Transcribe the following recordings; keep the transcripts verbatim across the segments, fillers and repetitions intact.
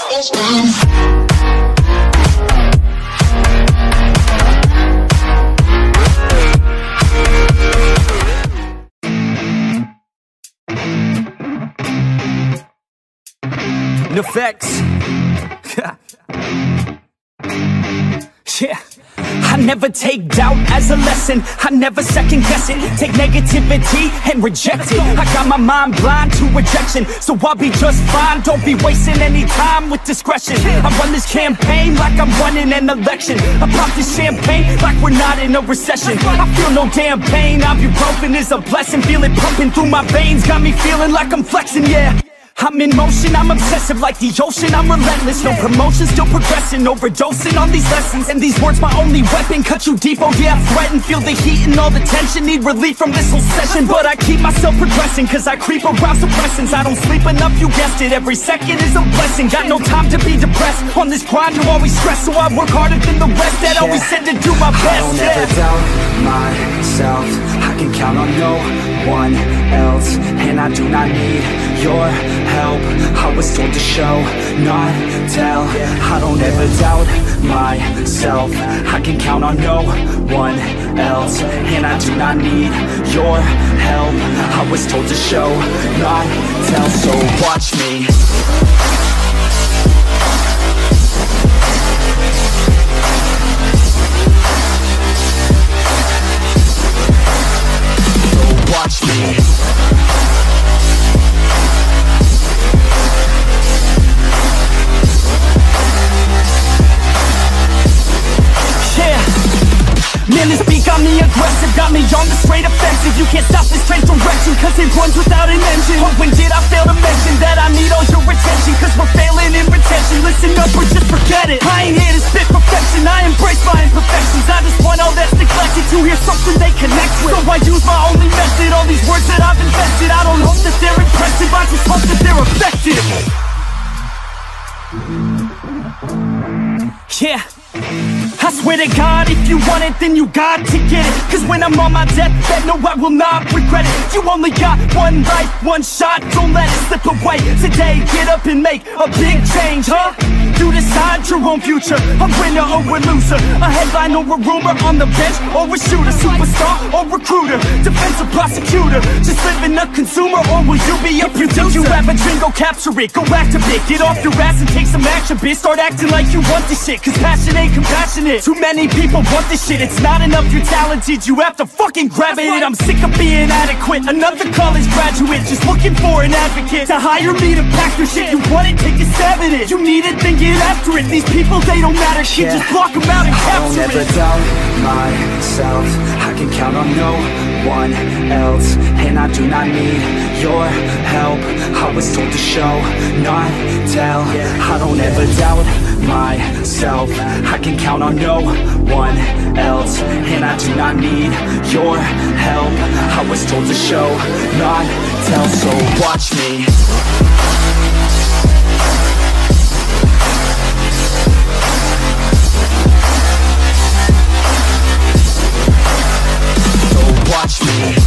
Effects. Yeah. I never take doubt as a lesson. I never second guess it. Take negativity and reject it. I got my mind blind to rejection, so I'll be just fine. Don't be wasting any time with discretion. I run this campaign like I'm running an election. I pop this champagne like we're not in a recession. I feel no damn pain. Ibuprofen is a blessing. Feel it pumping through my veins. Got me feeling like I'm flexing, yeah. I'm in motion, I'm obsessive like the ocean, I'm relentless. No promotion, still progressing, overdosing on these lessons. And these words my only weapon, cut you deep, oh yeah, I threaten. Feel the heat and all the tension, need relief from this whole session. But I keep myself progressing, cause I creep around suppressants. I don't sleep enough, you guessed it, every second is a blessing. Got no time to be depressed, on this grind you're always stressed. So I work harder than the rest, that yeah. always said to do my best. I don't yeah. ever doubt myself, I can count on no one else. And I do not need your help, I was told to show, not tell. I don't ever doubt myself, I can count on no one else. And I do not need your help, I was told to show, not tell. So watch me. So watch me. Man, this beat got me aggressive, got me on the straight offensive. You can't stop this train direction, cause it runs without an engine. But when did I fail to mention that I need all your attention? Cause we're failing in retention, listen up or just forget it. I ain't here to spit perfection, I embrace my imperfections. I just want all that's neglected to hear something they connect with. So I use my only method, all these words that I've invested. I don't hope that they're impressive, I just hope that they're effective. Yeah, I swear to God, if you want it, then you got to get it. Cause when I'm on my deathbed, no, I will not regret it. You only got one life, one shot, don't let it slip away. Today, get up and make a big change, huh? You decide your own future, a winner or a loser, a headline or a rumor, on the bench or a shooter, superstar or recruiter, defensive prosecutor, just living a consumer, or will you be a producer? You have a dream, go capture it, go activate, get off your ass and take some action, bitch. Start acting like you want this shit, cause passion ain't compassionate. Too many people want this shit, it's not enough you're talented, you have to fucking grab it. I'm sick of being adequate, another college graduate, just looking for an advocate to hire me to pack your shit. You want it, take a stab at it, you need it, then get after it. These people, they don't matter, shit, yeah. Just block them out and capture it. I don't ever doubt myself, I can count on no one else. And I do not need your help, I was told to show, not tell. I don't ever doubt myself, I can count on no one else. And I do not need your help, I was told to show, not tell. So watch me. So watch me.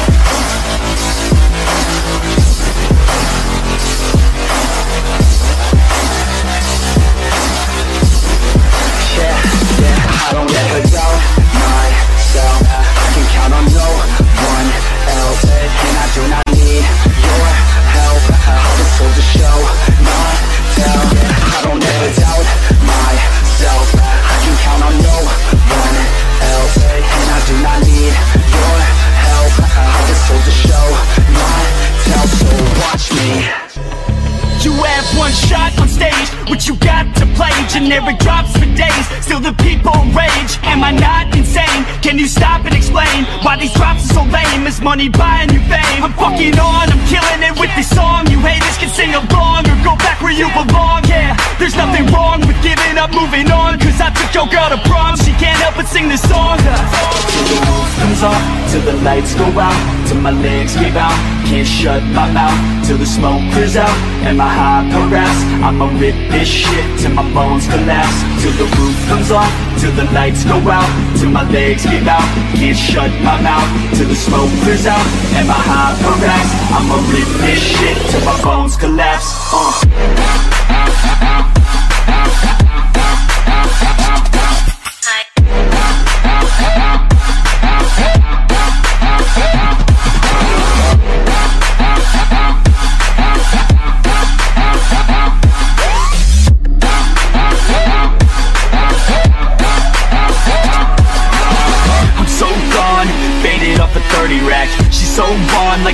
I don't ever doubt myself, I can count on no one else. And I do not need your help, I was told to show, not tell. I don't ever doubt myself, I can count on no one else. And I do not need your help, I was told to show, not tell. So watch me. You have one shot on stage, what you got to play. Generic drops for days, still the people rage. Am I not insane? Can you stop and explain why these drops are so lame? Is money buying you fame? I'm fucking on, I'm killing it with this song. You haters can sing along or go back where you belong. Yeah, there's nothing wrong with giving up, moving on. Cause I took your girl to prom, she can't help but sing this song. Till the roof comes off, till the lights go out, till my legs give out, can't shut my mouth, till the smoke clears out and my high harass. I'ma rip this shit till my bones collapse. Till the roof comes off, till the lights go out, till my legs give out, can't shut my mouth, till the smoke clears out and my high harass. I'ma rip this shit till my bones collapse. uh.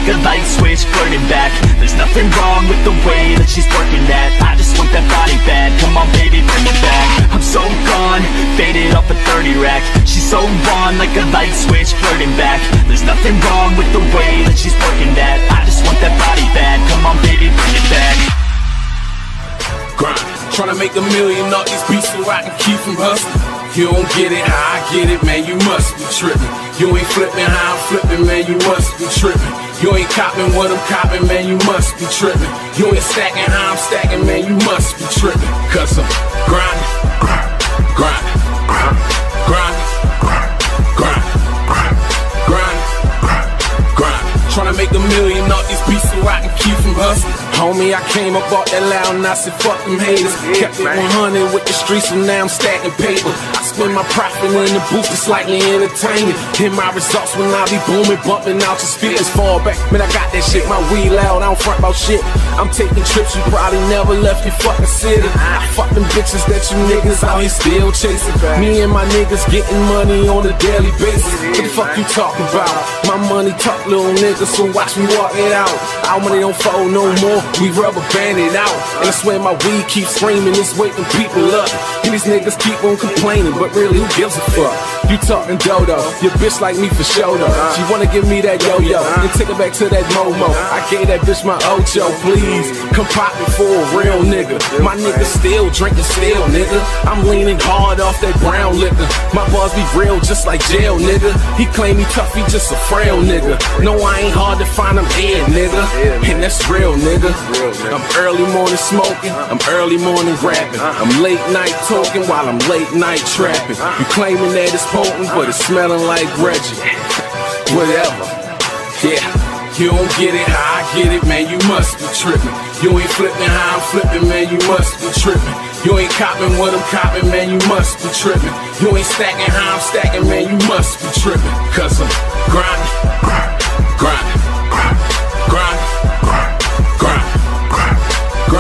a light switch, flirting back. There's nothing wrong with the way that she's working that. I just want that body bad, come on baby, bring it back. I'm so gone, faded off a thirty rack. She's so on, like a light switch, flirting back. There's nothing wrong with the way that she's working that. I just want that body bad, come on baby, bring it back. Grind, tryna make a million off these beats so I can keep from hustling. You don't get it how I get it, man, you must be tripping. You ain't flipping how I'm flipping, man, you must be tripping. You ain't copping what I'm copping, man, you must be tripping. You ain't stacking how I'm stacking, man, you must be tripping. Cause I'm grinding, grinding, grinding, grinding, grinding, grinding, grinding. Tryna make a million off these beats so I can keep from hustling. Homie, I came up off that loud and I said fuck them haters. Kept it one hundred with the streets and now I'm stacking paper. I spend my profit in the booth to slightly entertaining. Hit my results when I be booming, bumping out your speakers. Fall back, man, I got that shit, my weed loud, I don't front about shit. I'm taking trips, you probably never left your fucking city. I fuck them bitches that you niggas out here still chasing. Me and my niggas getting money on a daily basis. What the fuck you talking about? My money talk, little nigga, so watch me walk it out. Our money don't fold no more, we rubber band it out. And I swear my weed keeps screaming, it's waking people up. And these niggas keep on complaining, but really who gives a fuck? You talking dodo, your bitch like me for show though. She wanna give me that yo-yo, then take her back to that Momo. I gave that bitch my Ocho, please come pop me for a real nigga. My nigga still drinking still, nigga. I'm leaning hard off that brown liquor. My bars be real just like jail, nigga. He claim he tough, he just a frail nigga. No, I ain't hard to find him here, nigga. And that's real, nigga. I'm early morning smoking, I'm early morning rapping. I'm late night talking while I'm late night trapping. You claiming that it's potent, but it's smelling like Reggie. Whatever, yeah. You don't get it how I get it, man, you must be tripping. You ain't flipping how I'm flipping, man, you must be tripping. You ain't copping what I'm copping, man, you must be tripping. You ain't stacking how I'm stacking, man, you must be tripping. Cause I'm grinding, grinding, grinding, grinding, grinding,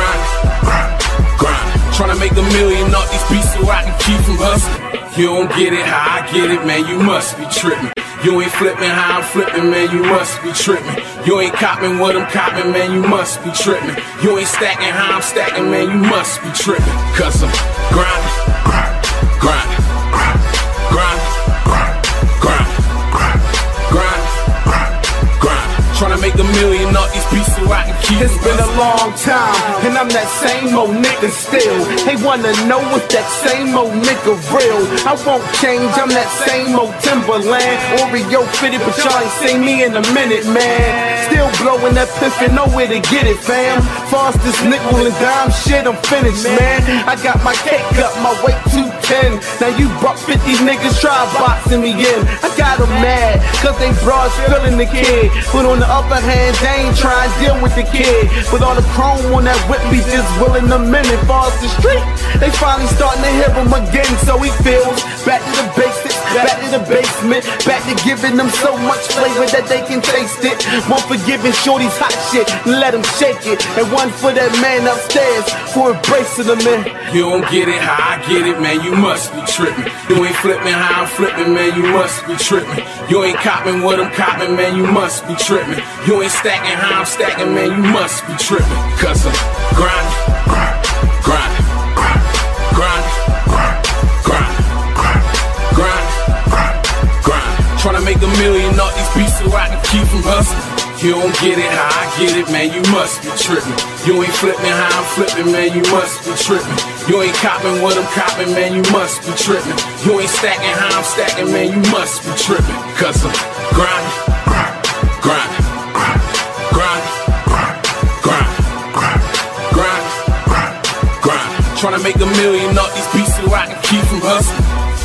grinding. Tryna make a million off these beats so I can keep from hustling. You don't get it how I get it, man, you must be tripping. You ain't flipping how I'm flipping, man, you must be tripping. You ain't copping what I'm copping, man, you must be tripping. You ain't stacking how I'm stacking, man, you must be tripping. Cause I'm grinding, grinding, grinding, grinding, grinding, grinding. Tryna make a million off these beats so I can keep. It's been a long time, and I'm that same old nigga still. They wanna know if that same old nigga real. I won't change, I'm that same old Timberland. Oreo fitted, but y'all ain't seen me in a minute, man. Still blowing that piff and nowhere to get it, fam. Fastest nickel and dime shit, I'm finished, man. I got my cake up, my weight two ten. Now you buck fifty niggas try boxing me in. I got them mad, cause they broads feeling the kid. But on the upper hand, they ain't trying to deal with the kid. With all the chrome on that whip, be just willing a minute. Falls the street, they finally starting to hear him again. So he feels back to the basics, back to the basement, back to giving them so much flavor that they can taste it. One for giving shorties hot shit, let them shake it. And one for that man upstairs for embracing them in. You don't get it how I get it, man, you must be tripping. You ain't flipping how I'm flipping, man, you must be tripping. You ain't copping what I'm copping, man, you must be tripping. You ain't stacking how I'm stacking, man, you must be tripping. Cause I'm grinding, grinding, grinding, grinding, grinding, grinding. Tryna make a million off these beats so I can keep from hustling. You don't get it how I get it, man, you must be tripping. You ain't flipping how I'm flipping, man, you must be tripping. You ain't copping what I'm copping, man, you must be tripping. You ain't stacking how I'm stacking, man, you must be tripping. Cause I'm grinding, grinding, grinding, grinding, grinding, grinding. Tryna make a million off these beats so I can keep from hustling.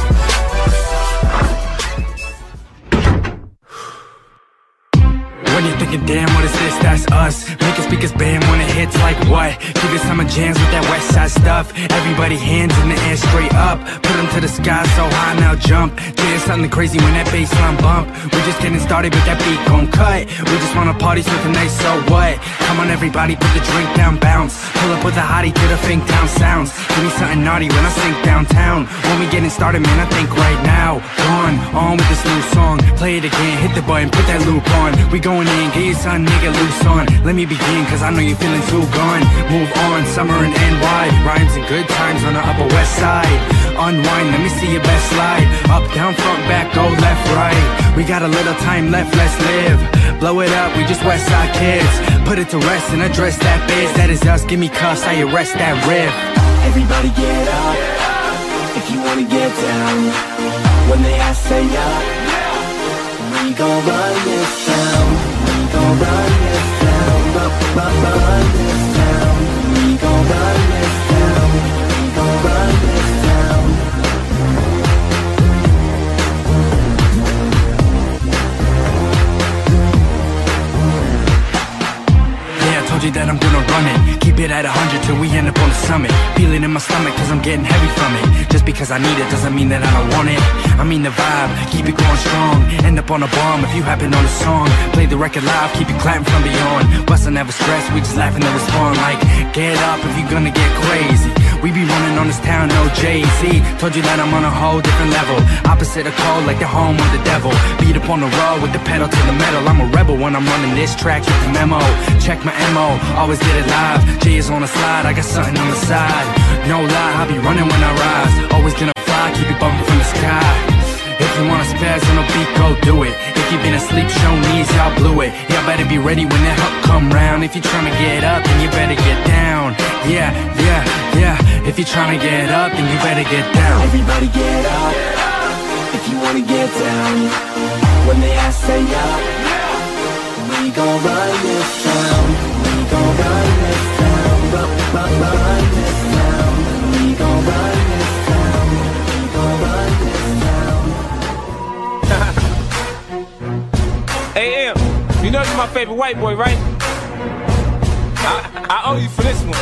When you're thinking, damn, what is this? That's us. Make it speakers bam when it hits like what? Give it summer jams with that west side stuff. Everybody hands in the air straight up. Put them to the sky so high, now jump. There's something crazy when that bassline bump. We just getting started with that beat gon' cut. We just wanna party so tonight, so what? Come on everybody, put the drink down, bounce. Pull up with a hottie to the Fink Town sounds. Give me something naughty when I sink downtown. When we getting started, man, I think right now. Gone, on with this new song. Play it again, hit the button, put that loop on. We going in, get you son, nigga, loose on. Let me begin, cause I know you're feeling too gone. Move on, summer and N Y. Rhymes and good times on the Upper West Side. Unwind, let me see your best slide. Up, down, front, back, go left, right. We got a little time left, let's live. Blow it up, we just West Side kids. Put it to rest and address that biz. That is us, give me cuffs, I arrest that riff. Everybody get up, if you wanna get down. When they ask, say up. We gon' run this town. We gon' run this town. Run, run, run this town. We gon' run this town. We gon' run this town. Yeah, I told you that I'm gonna run it. Keep it at a hundred till we end up on the summit. Feel it in my stomach cause I'm getting heavy from it. Just because I need it doesn't mean that I don't want it. I mean the vibe, keep it going strong. End up on a bomb if you happen on a song. Play the record live, keep it clapping from beyond. Bustin' never stress, we just laughing and respond. Like, get up if you gonna get crazy. We be running on this town, no Jay-Z. Told you that I'm on a whole different level. Opposite of cold, like the home of the devil. Beat up on the road with the pedal to the metal. I'm a rebel when I'm running this track, get the memo. Check my M O, always get it live. J is on the slide, I got something on the side. No lie, I'll be running when I rise. Always gonna fly, keep it bumping from the sky. If you wanna spaz on a beat, go do it. If you've been asleep, show knees, y'all blew it. Y'all better be ready when that hook come round. If you're tryna get up, then you better get down. Yeah, yeah, yeah. If you're tryna get up, then you better get down. Everybody get up, if you wanna get down. When they ask, say up. We gon' run this town. We gon' run this town. Run, run, run this town. We gon' run this town. We gon' run this town. Hey, M, you know you're my favorite white boy, right? I, I owe you for this one.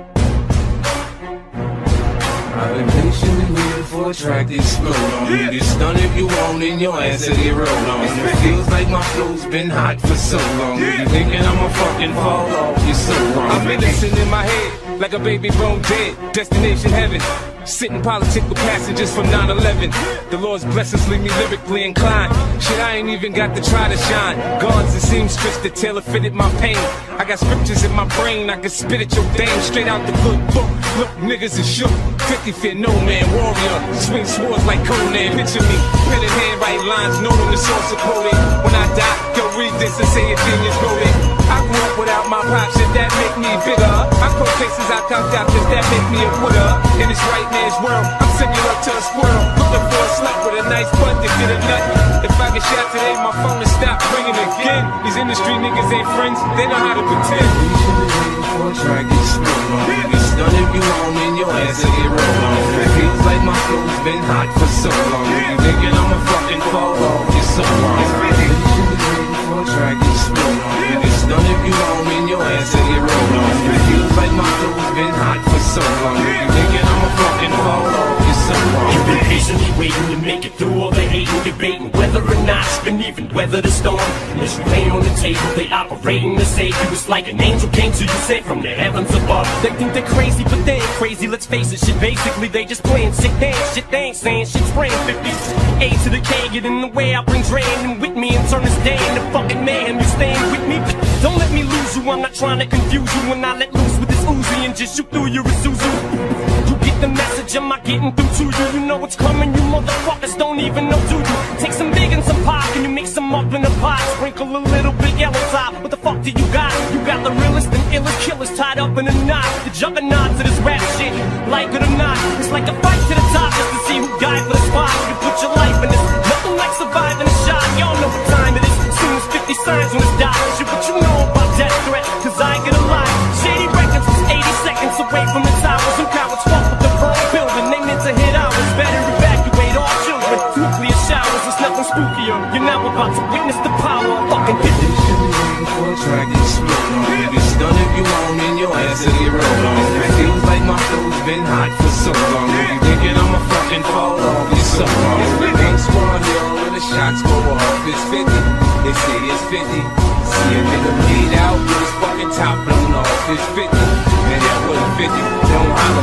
I've been patiently waiting for a track to explode on. You get stunned if you want, and your ass will get rolled on. It feels like my flow's been hot for so long. You thinking I'ma fucking fall off, you're so wrong. I'm innocent in my head, like a baby bone dead. Destination heaven. Sitting politic with passengers from nine eleven. The Lord's blessings leave me lyrically inclined. Shit, I ain't even got to try to shine. Guards and seamstress that tailor fitted my pain. I got scriptures in my brain, I can spit at your dame straight out the good book. Look, niggas is shook. fifty feet, no man, warrior. Swing swords like Conan. Picture me, pen in hand, write lines, note on the source of quoted. When I die, go read this and say a genius wrote it. I grew up without my pops, shit that make me bigger. I quote cases I conked out, cause that make me a quitter. In this right man's world, I'm similar to a squirrel. Looking for a slut with a nice butt to get a nut. If I get shot today, my phone will stop ringing again. These industry niggas ain't friends, they know how to pretend. For a track to explode on. You get stunned if you want, and your ass will get rolled on. It feels like my flow's been hot for so long. You thinking I'ma fucking fall off, you're so wrong. For a track to explode on. You get stunned if you want, and your ass will get rolled on. It feels like my flow's been hot for so long. You thinking I'ma fucking fall off, you're so wrong. You've been patiently waiting to make it through all the hate and debating whether or not you can even weather the storm. As you lay on the table, they operating to save you. It's like an angel came to you sent from the heavens above. They think they're crazy, but they ain't crazy. Let's face it, shit. Basically, they just playing sick dance. Shit, they ain't saying shit. Spraying fifty. A to the K, get in the way. I bring Dre in with me and turn this day into fucking mayhem. You staying with me? Don't let me lose you. I'm not trying to confuse you. When I let loose with this Uzi and just shoot through your Isuzu. You get the message, am I getting through to you? You know what's coming, you motherfuckers don't even know, do you? Take some big and some pop, and you mix them up in a pot. Sprinkle a little bit yellow top. What the fuck do you got? You got the realest and illest killers tied up in a knot. The juggernaut to this rap shit, like it or not. It's like a fight to the top just to see who died for the spot. You put your life in this, nothing like surviving a shot. Y'all know what time it is, as soon as fifty signs on his die. Shit, what you know about death threat, cause I ain't gonna lie. Shady Records was eighty seconds away from the towers. Some cowards fuck with the wrong building, they meant to hit ours. Better evacuate all children, nuclear showers, there's nothing spookier. You're now about to witness the power of fucking fifty. For a track to explode on. You get stunned if you want, and your ass will get rolled on. It feels like my flow's been hot for so long. You thinking I'ma fucking fall off, you're so wrong. Ain't squad here when the shots go off. It's fifty, they say it's fifty. See a nigga bleed out with his fucking top blown off. It's fifty, man, that wasn't fifty. Don't holler,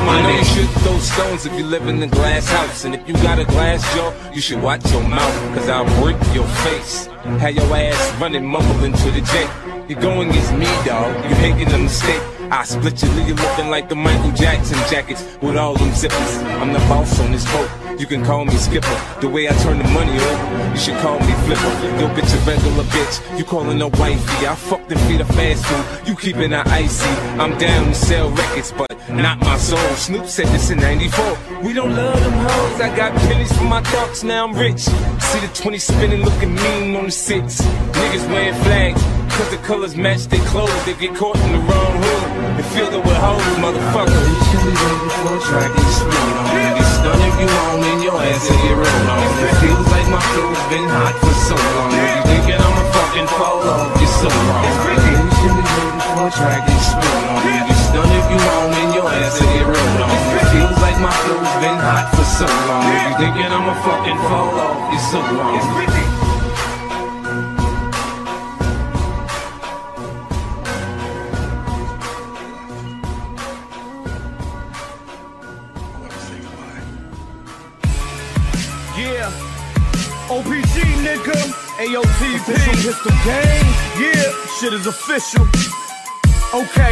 I know you should throw stones if you live in a glass house. And if you got a glass jaw, you should watch your mouth, cause I'll break your face. Have your ass running mumbling to the J. You're going against me, dawg, you hating a mistake. I split you, leave you looking like the Michael Jackson jackets with all them zippers. I'm the boss on this boat, you can call me Skipper. The way I turn the money over, you should call me Flipper. Yo bitch a regular bitch, you calling her wifey. I fucked and feed her fast food, you keeping her icy. I'm down to sell records, but not my soul. Snoop said this in ninety-four. We don't love them hoes, I got pennies for my thoughts, now I'm rich. See the twenty spinning looking mean on the six. Niggas wearing flags, cause the colors match their clothes. They get caught in the wrong hood and filled up with hoes, motherfucker. You should be waiting for a track and speed on. You get stunned if you want and your ass will get rolled on. It feels like my flow's been hot for so long. You thinking I'ma fucking fall off, you're so wrong. You should be waiting for a track and speed on. You get stunned if you want and your ass will get rolled on. It feels like my flow's been hot for so long. You thinking I'ma fucking fall off, you're so wrong. Yeah, O P G nigga, A O T P, Pistol Gang, yeah, shit is official. Okay,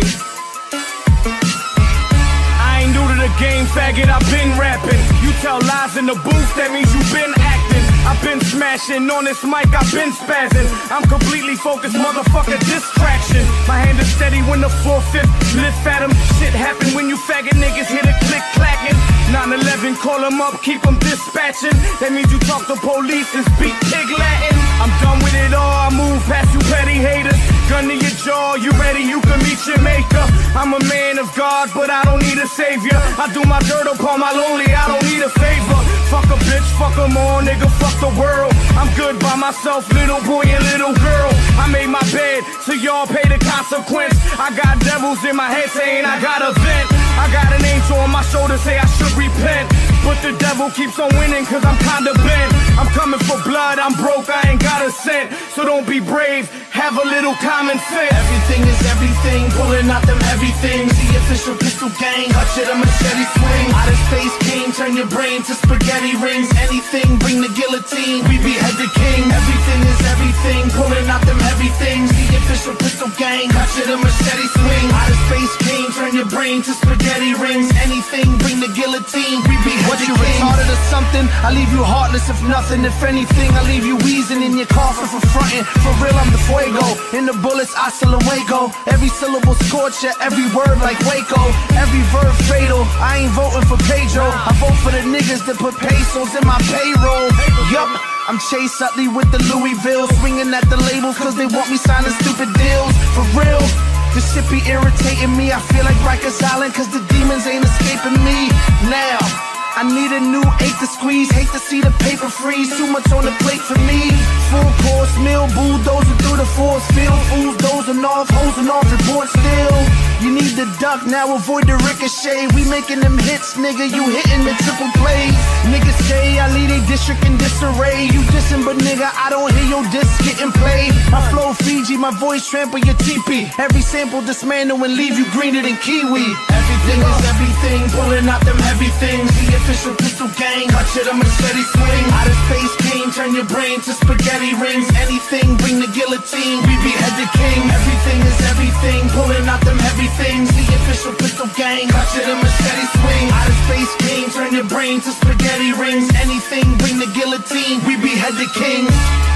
I ain't new to the game, faggot, I've been rapping. You tell lies in the booth, that means you been acting. I've been smashing on this mic, I've been spazzing. I'm completely focused, motherfucker, distraction. My hand is steady when the four-fifth lift at 'em. Shit happen when you faggot niggas hit a click clacking. nine eleven, call 'em up, keep 'em dispatching. That means you talk to police and speak pig Latin. I'm done with it all, I move past you petty haters. Gun to your jaw, you ready, you can meet your maker. I'm a man of God, but I don't need a savior. I do my dirt upon my lonely, I don't need a favor. Fuck a bitch, fuck 'em all, nigga, fuck the world. I'm good by myself, little boy and little girl. I made my bed, so y'all pay the consequence. I got devils in my head saying I got a vent. I got an angel on my shoulder say I should repent, but the devil keeps on winning cause I'm kinda bent. I'm coming for blood, I'm broke, I ain't got a cent. So don't be brave, have a little common sense. Everything is everything, pulling out them heavy things. The official Pistol Gang, hutch it, a machete swing. Out of space king, turn your brain to spaghetti rings. Anything, bring the guillotine, we behead the king. Everything is everything, pulling out them heavy things. The official Pistol Gang, hutch it, a machete swing. Out of space king, turn your brain to spaghetti rings. Anything, bring the guillotine, we behead What the you king. retarded or something? I leave you heartless if nothing. If anything, I leave you wheezing in your coffin for frontin'. For real, I'm the fuego. In the bullets, hasta luego. Every syllable scorcher, every word like Waco. Every verb fatal. I ain't voting for Pedro. I vote for the niggas that put pesos in my payroll. Yup. I'm Chase Utley with the Louisville, swinging at the labels cause they want me signing stupid deals. For real, this shit be irritating me. I feel like Rikers Island cause the demons ain't escaping me. Now, I need a new eight to squeeze. Hate to see the paper freeze, too much on the plate for me. Full course meal, bulldozer through the force field. Fools dozing off, hosing off, report still. You need to duck, now avoid the ricochet. We making them hits, nigga, you hitting the triple play. Niggas say I lead a district in disarray. You dissing, but nigga, I don't hear your disc getting played. My flow Fiji, my voice trample your teepee. Every sample dismantle and leave you greener than kiwi. Everything is everything, pulling out them heavy things. The official Pistol Gang, hutch it, a machete swing. Out of space king, turn your brain to spaghetti rings. Anything, bring the guillotine, we behead the king. Everything is everything, pulling out them heavy things. The official Pistol Gang, hutch it, a machete swing. Out of space king, turn your brain to spaghetti rings. Anything, bring the guillotine, we behead the king.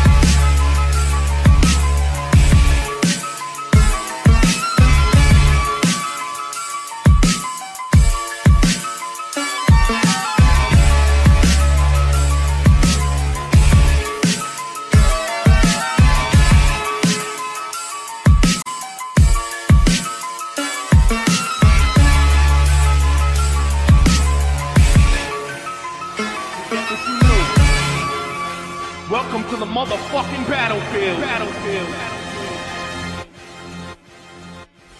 Welcome to the motherfucking battlefield. Battlefield. I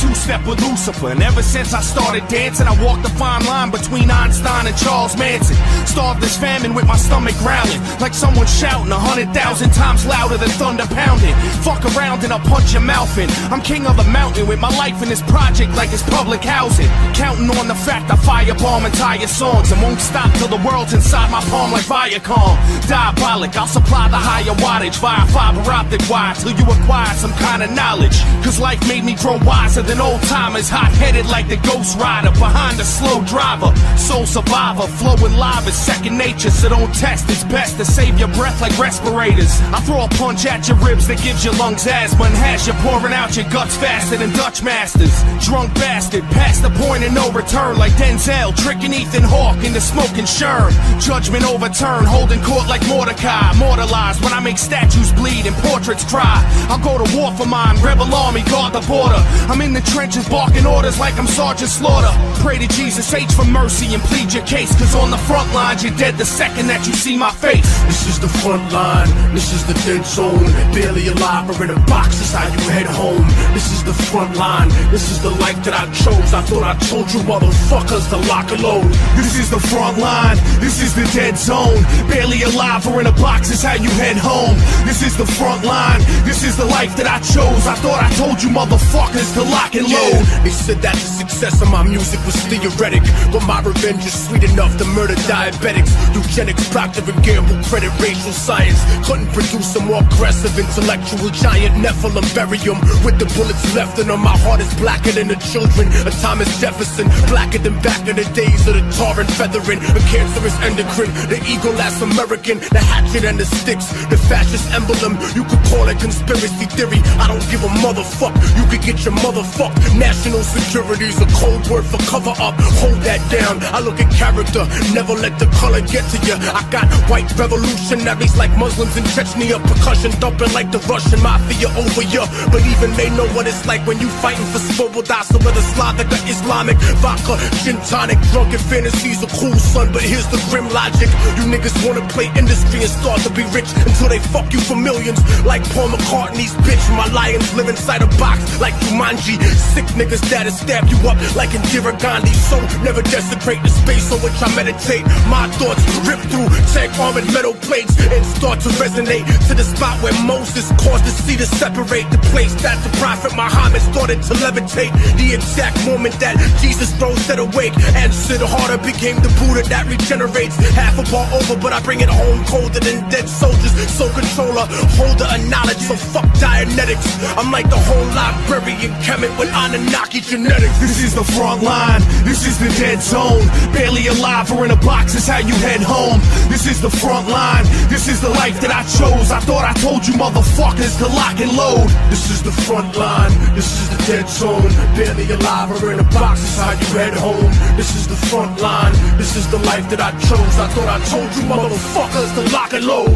two-step with Lucifer. And ever since I started dancing, I walked the fine line between Einstein and Charles Manson. Starved this famine with my stomach growling, like someone shouting a hundred thousand times louder than thunder pounding. Fuck around and I'll punch your mouth in. I'm king of the mountain with my life in this project like it's public housing. Counting on the fact I firebomb entire songs and won't stop till the world's inside my palm like Viacom. Diabolic, I'll supply the higher wattage via fiber optic wire till you acquire some kind of knowledge. Cause life made me grow wiser than old timers, hot-headed like the Ghost Rider behind a slow driver. Soul survivor, flowing live is second nature, so don't test. It's best to save your breath like respirators. I throw a punch at your ribs that gives your lungs asthma and has you pouring out your guts faster than Dutch masters. Drunk bastard, past the point of no return like Denzel, tricking Ethan Hawke into smoking Sherm. Judgment overturned, holding court like Mordecai. Immortalized when I make statues bleed and portraits cry. I'll go to war for mine, rebel army, guard the border. I'm in the trenches barking orders like I'm Sergeant Slaughter. Pray to Jesus H for mercy and plead your case, cause on the front lines you're dead the second that you see my face. This is the front line, this is the dead zone. Barely alive or in a box is how you head home. This is the front line, this is the life that I chose. I thought I told you motherfuckers to lock and load. This is the front line, this is the dead zone. Barely alive or in a box is how you head home. This is the front line, this is the life that I chose. I thought I told you motherfuckers to lock and load. Yeah, they said that the success of my music was theoretic, but my revenge is sweet enough to murder diabetics. Eugenics, Procter and Gamble, credit racial science. Couldn't produce a more aggressive intellectual giant. Nephilim, bury him with the bullets left in him. My heart is blacker than the children of Thomas Jefferson, blacker than back in the days of the tar and feathering. A cancerous endocrine, the eagle last American, the hatchet and the sticks, the fascist emblem. You could call it conspiracy theory, I don't give a motherfuck. You could get your motherfucked. National security's a cold word for cover up. Hold that down, I look at character, never let the color get to you. I got white revolutionaries like Muslims in Chechnya, percussion dumping like the Russian mafia over you. But even they know what it's like when you fighting for Svoboda. So whether Slavic or Islamic, vodka, gin tonic, drunken fantasies are cool, son. But here's the grim logic: you niggas wanna play industry and start to be rich until they fuck you for millions. Like Paul McCartney's bitch, my lions live inside a box like Jumanji. Sick niggas that'll stab you up like Indira Gandhi. So never desecrate the space on which I meditate. My thoughts rip through tank armored metal plates and start to resonate to the spot where Moses caused the sea to separate. The place that the prophet Muhammad started to levitate. The exact moment that Jesus rose set awake and Sid Harder became the Buddha that regenerates. Half a bar over, but I bring it home colder than dead soldiers. So controller, holder of knowledge, so fuck Dianetics. I'm like the whole librarian Kemet with Anunnaki genetics. This is the front line, this is the dead zone. Barely alive or in a box is how you head home. This is the front line, this is the life that I chose. I thought I told you motherfuckers to lock and load. This is the front line, this is the dead zone. Barely alive or in a box is how you head home. This is the front line, this is the life that I chose. I thought I told you motherfuckers to lock and load.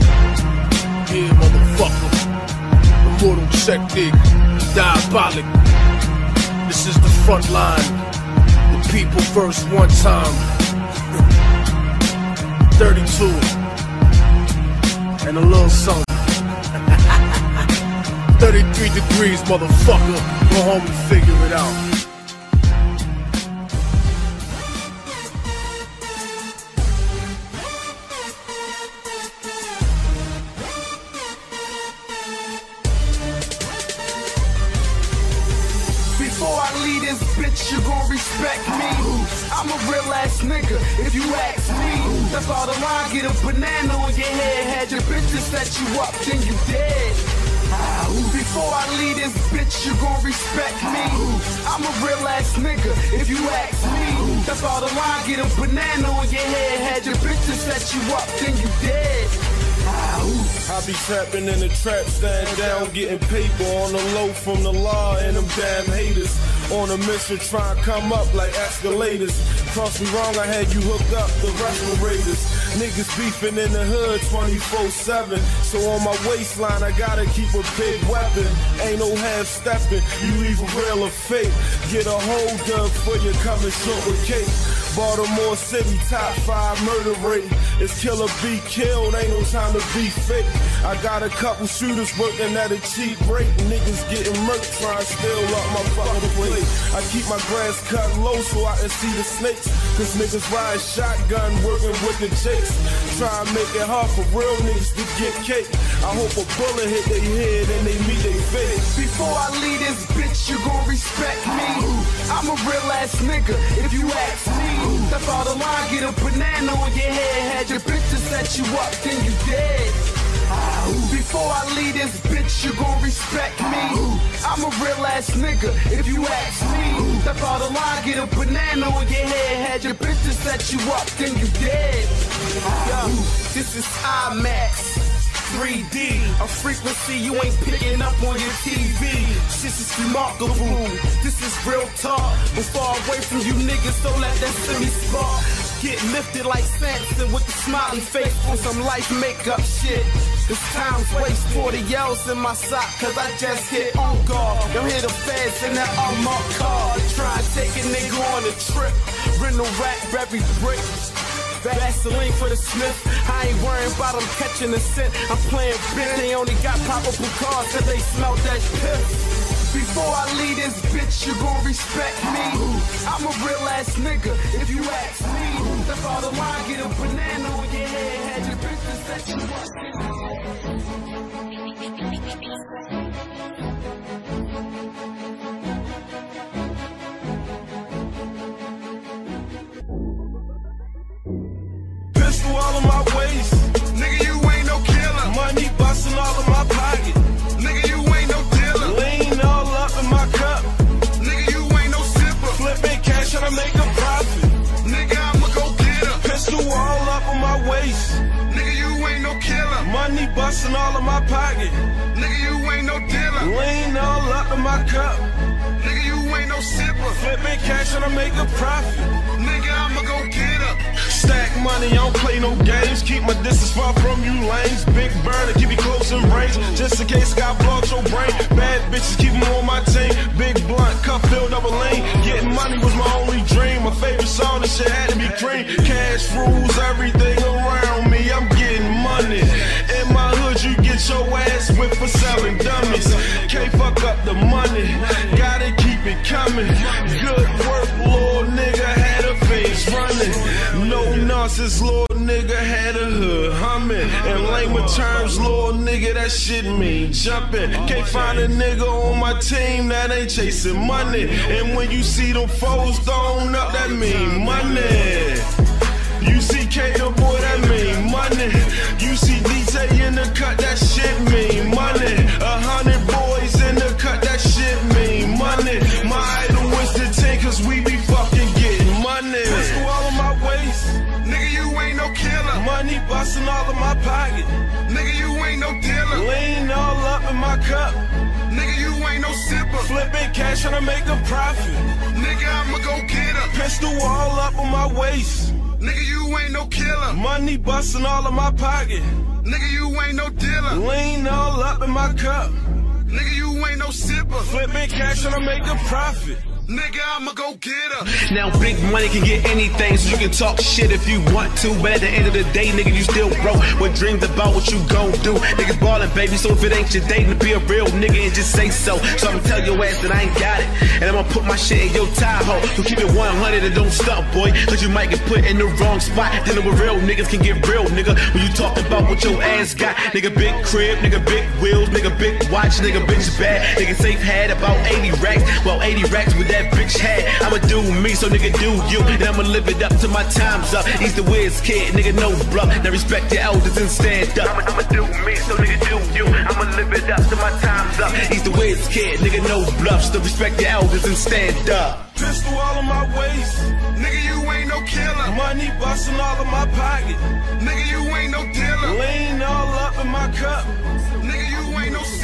Yeah, motherfucker. Immortal Sectic, diabolic. This is the front line. The people first one time. thirty-two. And a little something. thirty-three degrees, motherfucker. Go home and figure it out. Before I leave this bitch, you gon' respect me. I'm a real ass nigga, if you ask me. That's all the line, get a banana on your head. Had your bitch to set you up, then you dead. Before I leave this bitch, you gon' respect me. I'm a real ass nigga, if you ask me. That's all the line, get a banana on your head. Had your bitch to set you up, then you dead. I be trapping in the trap, stand down, getting paper on the low from the law and them damn haters. On a mission, try and come up like escalators. Cross me wrong, I had you hooked up, the respirators. Niggas beefing in the hood twenty-four seven. So on my waistline, I gotta keep a big weapon. Ain't no half stepping, you either real or fake. Get a hold up for you coming short with cake. Baltimore City, top five murder rate. It's killer be killed, ain't no time to be fake. I got a couple shooters working at a cheap rate. Niggas getting murked, trying to steal up my fucking plate. I keep my grass cut low so I can see the snakes. Cause niggas ride shotgun working with the jakes. Try and make it hard for real niggas to get cake. I hope a bullet hit their head and they meet their fate. Before I leave this bitch, you gon' respect me. I'm a real ass nigga, if you ask me. That's all the line, get a banana on your head. Had your bitch to set you up, then you dead. Before I leave this bitch, you gon' respect me. I'm a real ass nigga, if you ask me. That's all the line, get a banana on your head. Had your bitch to set you up, then you dead. Yo, this is IMAX three D, a frequency you ain't picking up on your T V. This is remarkable, this is real talk. I'm far away from you niggas, so let that semi spark. Get lifted like Samson with the smiley face on some life makeup shit. This time's waste, forty yells in my sock, cause I just hit on guard. Don't hear the feds in that unmarked car. Try and take a nigga on a trip, rental rack, every brick. Vaseline for the Smith. I ain't worrying about them catching the scent. I'm playing bitch. They only got probable cause cause they smell that piff. Before I leave this bitch, you gon' respect me. I'm a real ass nigga, if you ask me. That's all the line, get a banana on your head. Had your bitch to set you up. All of my waist, nigga, you ain't no killer. Money bustin' all of my pocket, nigga, you ain't no dealer. Lean all up in my cup, nigga, you ain't no sipper. Flipping cash tryna make a profit, nigga, I'ma go get her. Pistol all up on my waist, nigga, you ain't no killer. Money bustin' all of my pocket, nigga, you ain't no dealer. Lean all up in my cup, nigga, you ain't no sipper. Flipping cash tryna make a profit, nigga, I'ma go get her. Stack money, I don't play no games. Keep my distance far from you lanes. Big burner, keep you close in range. Just in case God blocks your brain. Bad bitches, keep them on my team. Big blunt, cup filled up a lane. Getting money was my only dream. My favorite song, this shit had to be cream. Cash rules everything around me. I'm getting money. In my hood, you get your ass whipped for selling dummies. Can't fuck up the money. Gotta keep it coming. Good work, Lord nigga, had a face running. No nonsense, little nigga had a hood humming. In layman terms, little nigga, that shit mean jumping. Can't find a nigga on my team that ain't chasing money. And when you see them foes thrown up, that mean money. You see Kato, boy, that mean money. You see D J in the cut, that shit mean money. A hundred boys in the cut, that shit mean money. My idol is the tank, cause we be fucking getting money. Pistol all of my waist, nigga, you ain't no killer. Money bustin' all of my pocket, nigga, you ain't no dealer. Lean all up in my cup, nigga, you ain't no sipper. Flipping cash tryna make a profit, nigga, I'ma go get her. Pistol all up on my waist, nigga, you ain't no killer. Money bustin' all of my pocket, nigga, you ain't no dealer. Lean all up in my cup, nigga, you ain't no sipper. Flipping cash tryna make a profit, nigga, I'ma go get her. Now big money can get anything, so you can talk shit if you want to, but at the end of the day, nigga, you still broke. With dreams about what you gon' do. Niggas ballin', baby, so if it ain't your day to be a real nigga and just say so. So I'ma tell your ass that I ain't got it, and I'ma put my shit in your tie hole. So keep it one hundred and don't stop, boy, cause you might get put in the wrong spot. Dealing with real niggas can get real, nigga, when you talk about what your ass got. Nigga, big crib, nigga, big wheels, nigga, big watch, nigga, bitch bad. Nigga, safe had about eighty racks, well, eighty racks with that bitch had. I'ma do me, so nigga do you, and I'ma live it up till my time's up. He's the whiz kid, nigga, no bluff. Now respect your elders and stand up. I'ma, I'ma do me, so nigga do you. I'ma live it up till my time's up. He's the whiz kid, nigga, no bluff. So respect your elders and stand up. Pistol all on my waist, nigga, you ain't no killer. Money bustin' all in my pocket, nigga, you ain't no dealer. Lean all up in my cup, nigga, you ain't no sipper.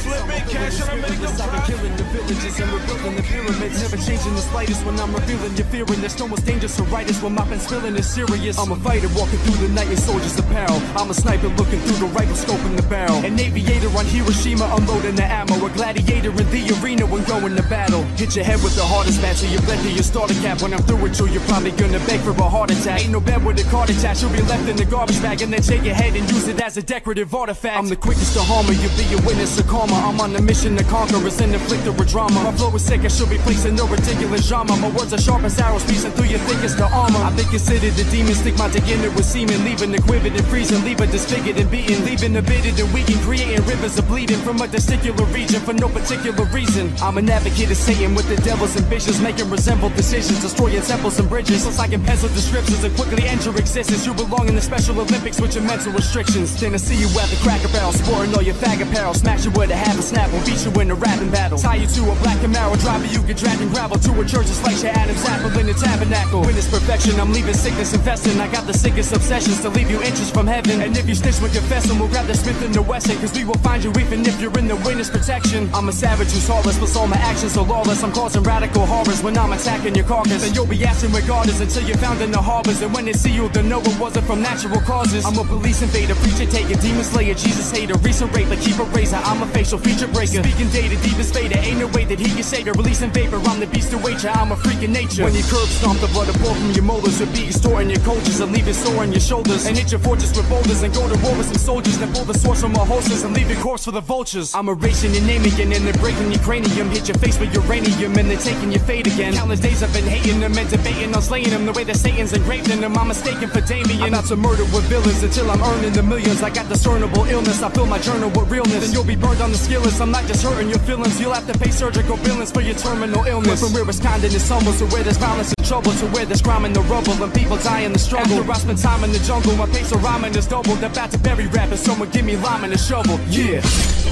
flipping cash and I make them I've been killing the villages and rebuilding the pyramids, never changing the slightest when I'm revealing your fearing. There's no more dangerous to writers when mopping spilling is serious. I'm a fighter walking through the night in soldier's apparel. I'm a sniper looking through the rifle scope in the barrel. An aviator on Hiroshima unloading the ammo. A gladiator in the arena when going to battle. Hit your head with the hardest match, so you bled to your starter cap. When I'm through with you, you're probably gonna beg for a heart attack. Ain't no bed with a card attached, you'll be left in the garbage bag and then take your head and use it as a decorative artifact. I'm the quickest to harm, you'll be a witness of karma. I'm on a mission to conquer, is an inflictor of drama. My flow is sick, I should be placed in no ridiculous drama. My words are sharp as arrows, piercing through your thickest of armor. I've been considered a demon, stick my dick in it with semen, leaving the quivered and freezing, leave it disfigured and beaten, leaving the bitted and weakened, creating rivers of bleeding from a testicular region for no particular reason. I'm an advocate of Satan with the devil's ambitions, making resemble decisions, destroying temples and bridges. So I can pencil descriptions and quickly end your existence. You belong in the Special Olympics with your mental restrictions. Then I see you at the Cracker Barrel, sporting all your fag apparel, smash you with a half a snap, or beat you in a rapping battle. Tie you to a black Camaro, driver you get dragged and gravel to a church just like your Adam's apple in the tabernacle. When it's perfection, I'm leaving sickness infesting. I got the sickest obsessions to leave you inches from heaven. And if you snitch when confessing, we'll grab the Smith and the Wesson, cause we will find you even if you're in the witness protection. I'm a savage who's heartless, but all my actions are lawless. I'm causing radical horrors when I'm attacking your carcass. And you'll be asking where God is until you're found in the harbors. And when they see you, they'll know it wasn't from natural causes. I'm a police invader, preacher taker, demon slayer, Jesus hater, recent rape, like keep a razor. I'm a facial feature breaker, speaking data, deepest vader. Ain't no way that he can save her, releasing vapor. I'm the beast of nature, I'm a freak in nature. When you curb stomp, the blood will pour from your molars, will be distorting your coaches and leave it sore on your shoulders. And hit your fortress with boulders and go to war with some soldiers that pull the swords from our holsters and leave your corpse for the vultures. I'm erasing your name again and then breaking your cranium. Hit your face with uranium and then taking your fate again. Countless days I've been hating them and debating on slaying them the way that Satan's engraved in them. I'm mistaken for Damien. I'm not to murder with villains until I'm earning the millions. I got discernible illness, I fill my journal with realness. Then you'll be burned on the skillets. I'm not just hurting your feelings, you'll have to pay surgical billings for your terminal illness. From where it's kindness humble to where there's violence and trouble, to where there's crime in the rubble and people die in the struggle. After I spend time in the jungle, my pace of rhyming is doubled. About to bury rapping, someone give me lime and a shovel. Yeah.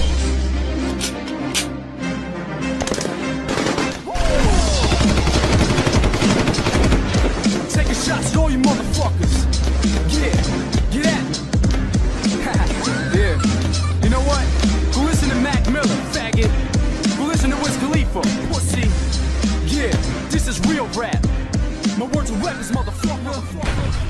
Taking shots, all you motherfuckers. Yeah, get at me. Yeah. You know what? Go listen to Mac Miller, faggot. Go listen to Wiz Khalifa, pussy. Yeah, this is real rap. My words are weapons, motherfucker.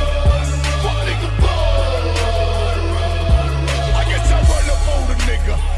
Nigga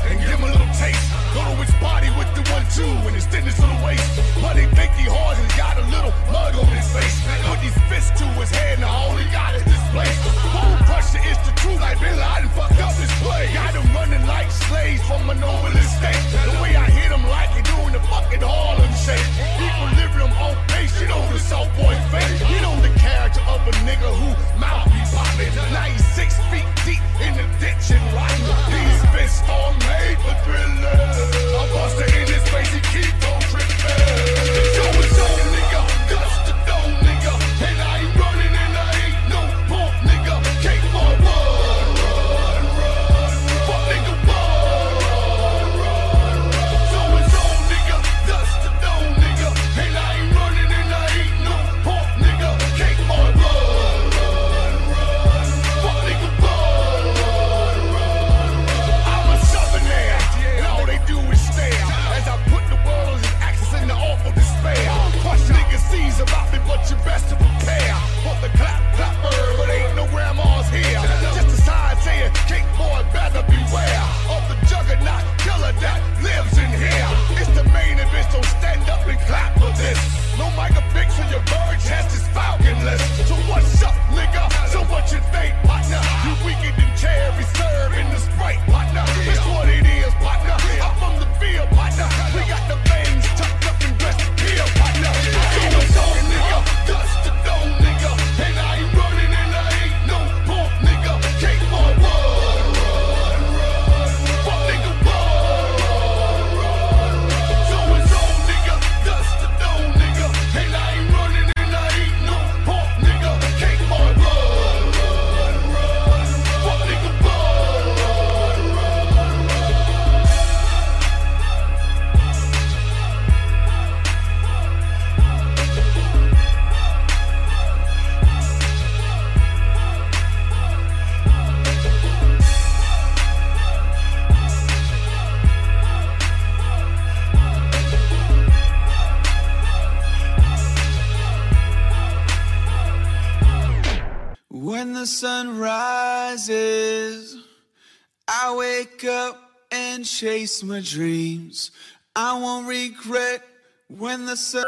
I wake up and chase my dreams. I won't regret when the sun.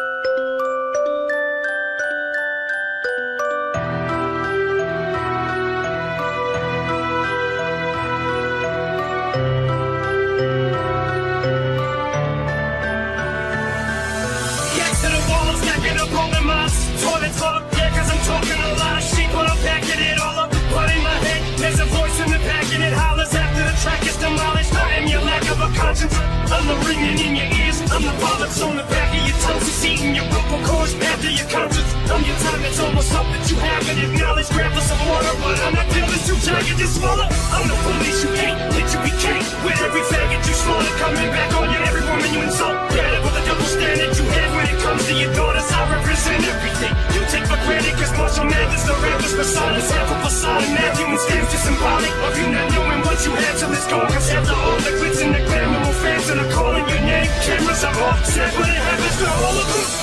Toilets full of beer cause I'm talking a lot of shit when I'm packing it all up. But in my head, there's a voice in the back and it hollers after the track is demolished. I am your lack of a conscience. I'm the ringing in your ears. I'm the ball that's on the back of your tongue. Who's eating your vocal cords after your conscience. I'm your time, it's almost up that you haven't acknowledged. Grab for some water, but I'm not feeling too tired to swallow. I'm the police you hate, that you became. With every faggot you slaughter, coming back on you. Every woman you insult, better with a double standard you have when it comes to your daughters. I represent everything you take for granted, cause Marshall Mathers, the rapper's persona, is half a facade, and Matthew and Stan's just symbolic of you not knowing what you have till it's gone. Cause after all the glitz and the glamour, more fans that are calling your name, cameras are off, sad when it happens to all of them.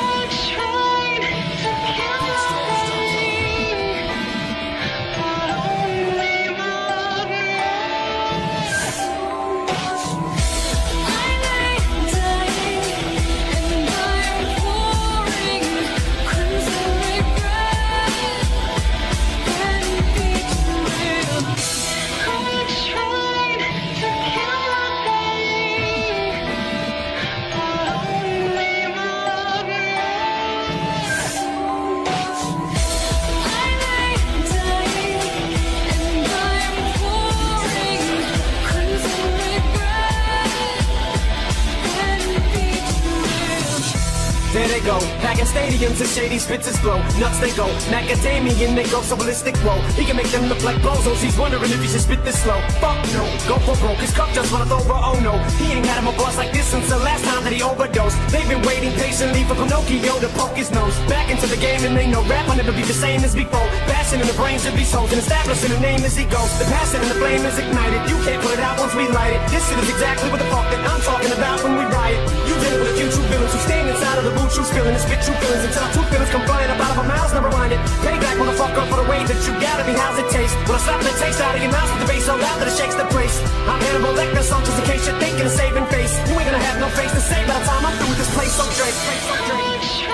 There they go, packing stadiums and shady spits blow. Nuts they go, macadamian they go so ballistic. Whoa, he can make them look like bozos. He's wondering if he should spit this slow. Fuck no, go for broke. His cup just wanna throw raw. Oh no, he ain't had him a boss like this since the last time that he overdosed. They've been waiting patiently for Pinocchio to poke his nose back into the game, and they know rap will never be the same as before. Passion in the brains of these souls and establishing a name as he goes. The passion and the flame is ignited. You can't put it out once we light it. This shit is exactly what the fuck that I'm talking about when we riot. You dealing with a few true villains who stand inside of the boot, true spilling and spit true feelings until our true feelings come flying up out of our mouths, never mind it. Payback, motherfucker, for the way that you gotta be. How's it taste? When I slap the taste out of your mouth with the bass so loud that it shakes the place. I'm Hannibal Lecter, so just in case you're thinking of saving face, you ain't gonna have no face to say by the time I'm through with this place. So Drake, so Drake.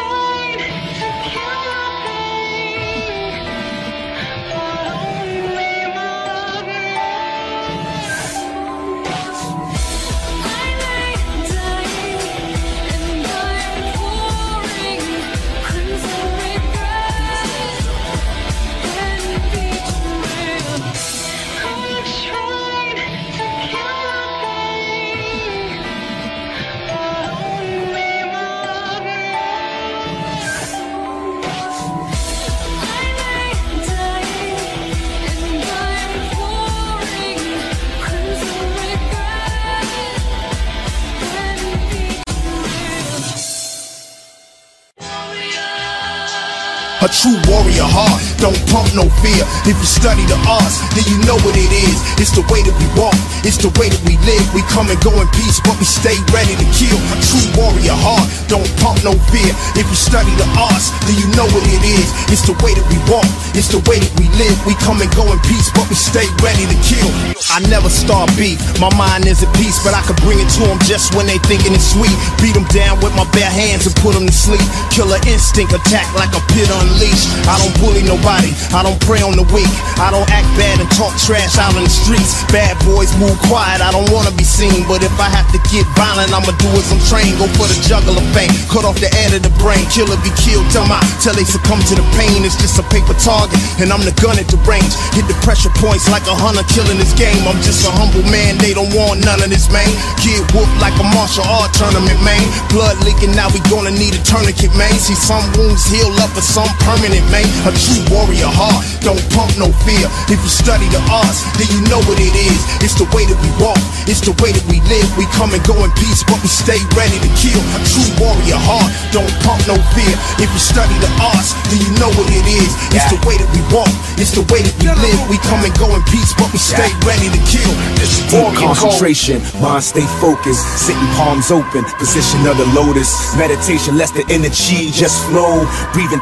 A true warrior heart, don't pump no fear. If you study the arts, then you know what it is. It's the way that we walk, it's the way that we live. We come and go in peace, but we stay ready to kill. A true warrior heart, don't pump no fear. If you study the arts, then you know what it is. It's the way that we walk, it's the way that we live. We come and go in peace, but we stay ready to kill. I never start beef, my mind is at peace, but I can bring it to them just when they thinking it's sweet. Beat them down with my bare hands and put them to sleep. Killer instinct attack like a pit unleashed. I don't bully nobody, I don't prey on the weak. I don't act bad and talk trash out in the streets. Bad boys move quiet, I don't wanna be seen, but if I have to get violent, I'ma do as I'm trained. Go for the juggler fame, cut off the head of the brain. Killer be killed, tell my till they succumb to the pain. It's just a paper target, and I'm the gun at the range. Hit the pressure points like a hunter killing this game. I'm just a humble man, they don't want none of this, man. Get whooped like a martial art tournament, man. Blood leaking, now we gonna need a tourniquet, man. See some wounds heal up, but some permanent, man. A true warrior heart, don't pump no fear. If you study the arts, then you know what it is. It's the way that we walk, it's the way that we live. We come and go in peace, but we stay ready to kill. A true warrior heart, don't pump no fear. If you study the arts, then you know what it is. It's the way that we walk, it's the way that we live. We come and go in peace, but we stay ready to kill. Deep concentration, mind stay focused. Sitting palms open, position of the lotus. Meditation, lets the energy just flow. Breathing technique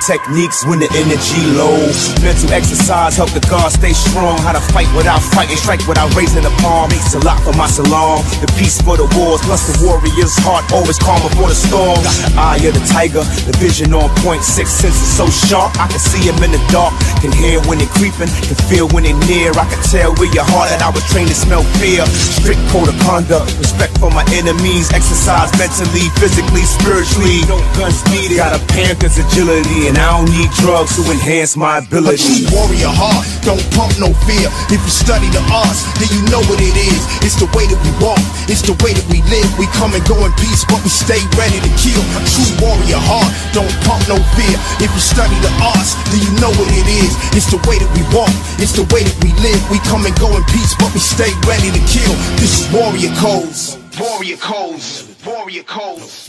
peaks when the energy low. Mental exercise help the guard stay strong. How to fight without fighting, strike without raising the palm. It's a lot for my salon. The peace for the wars, plus the warrior's heart always calm before the storm. Got the eye of the tiger, the vision on point. Six senses so sharp, I can see him in the dark. Can hear when they creeping, can feel when they near. I can tell where your heart at. I was trained to smell fear. Strict code of conduct, respect for my enemies. Exercise mentally, physically, spiritually. No guns needed. Got a panther's agility, and I don't need drugs to enhance my ability. A true warrior heart, don't pump no fear. If you study the arts, then you know what it is. It's the way that we walk, it's the way that we live. We come and go in peace, but we stay ready to kill. A true warrior heart, don't pump no fear. If you study the arts, then you know what it is. It's the way that we walk, it's the way that we live. We come and go in peace, but we stay ready to kill. This is warrior codes, warrior codes, warrior codes.